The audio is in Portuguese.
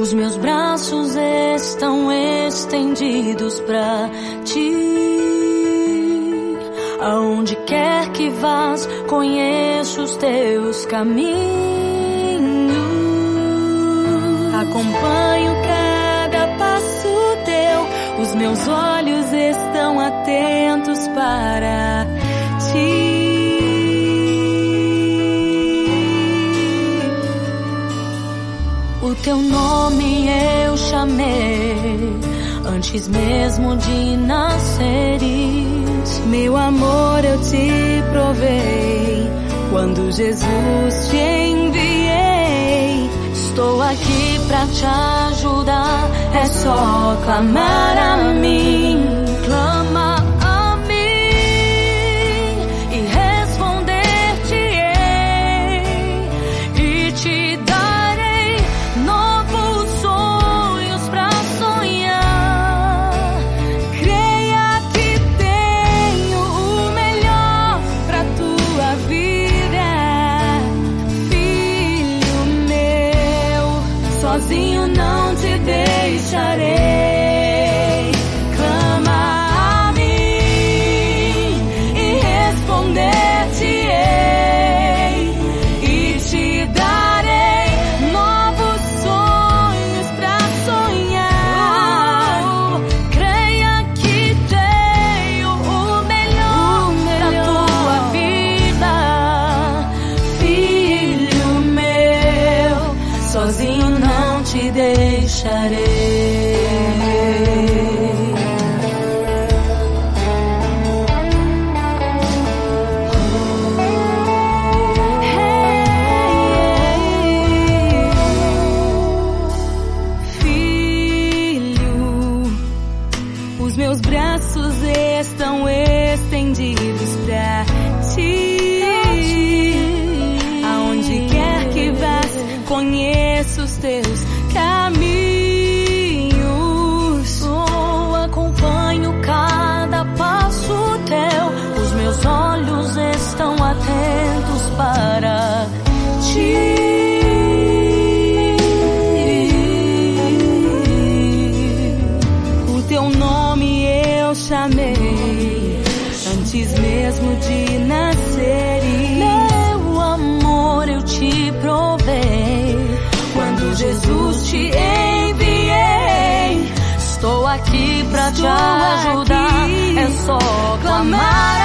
Os meus braços estão estendidos pra ti. Aonde quer que vás, conheço os teus caminhos. Acompanho cada passo teu. Os meus olhos estão atentos para ti. O teu nome eu chamei antes mesmo de nasceres. Meu amor eu te provei quando Jesus te enviei. Estou aqui pra te ajudar, é só clamar a mim. Clama a mim e responder-te-ei e te darei novos sonhos pra sonhar. Creia que tenho o melhor pra tua vida, filho meu. Sozinho não te deixarei. Clama a mim e responder-te-ei e te darei novos sonhos pra sonhar. Creia que tenho o melhor pra tua vida, filho meu. Sozinho não te deixarei. Filho, os meus braços estão estendidos pra ti. Aonde quer que vás, conheço os teus caminhos. Oh, acompanho cada passo teu. Os meus olhos estão atentos para ti. O teu nome eu chamei antes mesmo de nasceres. Meu amor eu te provei quando Jesus te enviei. Estou aqui pra te ajudar, é só clamar